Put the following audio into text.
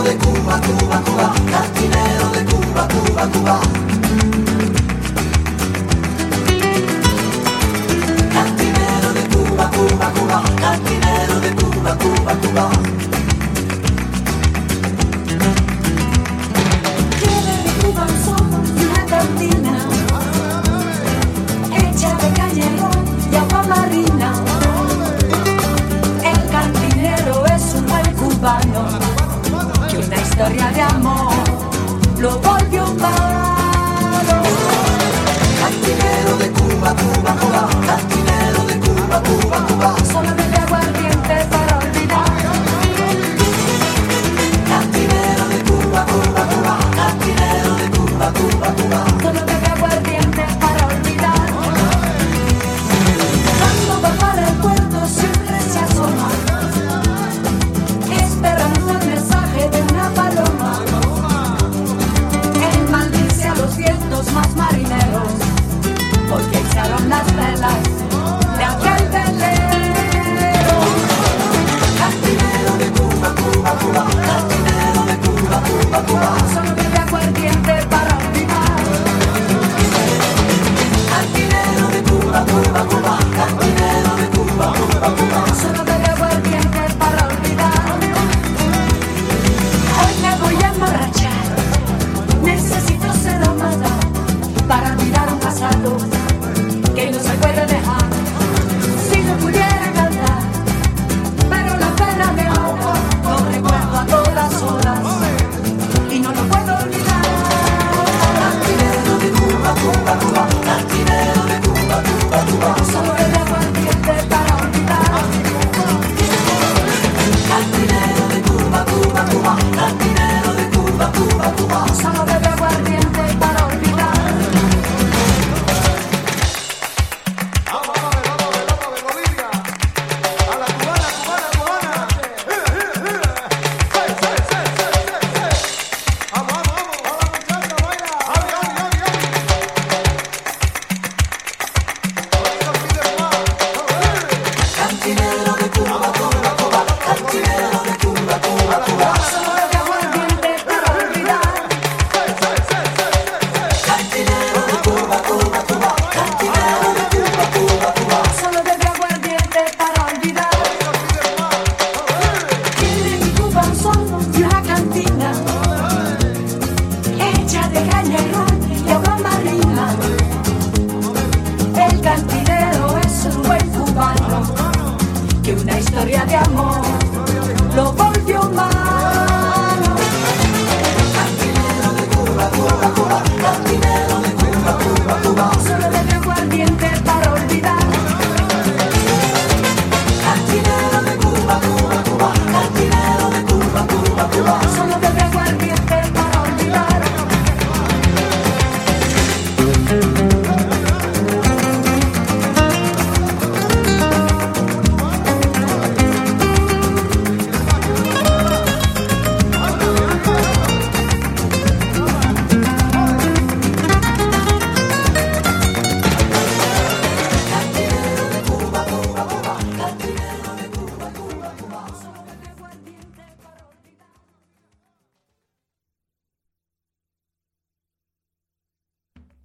de Cuba, Cuba, Cuba, cantinero de Cuba, Cuba, Cuba. Cantinero de Cuba, Cuba, Cuba, cantinero de Cuba, Cuba, Cuba. Tiene de Cuba un son y una cantina hecha de cañerón y agua marina. El cantinero es un buen cubano que una historia de amor lo volvió un paro. Cantinero de Cuba, Cuba, Cuba, cantinero de Cuba, Cuba, Cuba. Solo bebe aguardiente para olvidar. Cantinero de Cuba, Cuba, Cuba, cantinero de Cuba, Cuba, Cuba. Solo bebe aguardiente para olvidar. Cuando va para el puerto siempre se asoma, esperando el mensaje de una paloma. Él maldice a los vientos más marineros, porque echaron las velas de aquel velero. Cantinero de Cuba, Cuba, Cuba, cantinero de Cuba, Cuba, Cuba. Solo bebe aguardiente para olvidar. Cantinero de Cuba, Cuba, Cuba, cantinero de Cuba, Cuba, Cuba. Solo bebe aguardiente para olvidar. Hoy me voy a emborrachar, necesito ser amada para olvidar un pasado que no se puede dejar. Si no pudiera cantar, pero la pena me ahoga, lo recuerdo a todas horas y no lo puedo olvidar. Cantinero de Cuba, Cuba, Cuba, cantinero de Cuba, Cuba, Cuba. Solo bebe aguardiente para olvidar. Cantinero de Cuba, Cuba, Cuba, cantinero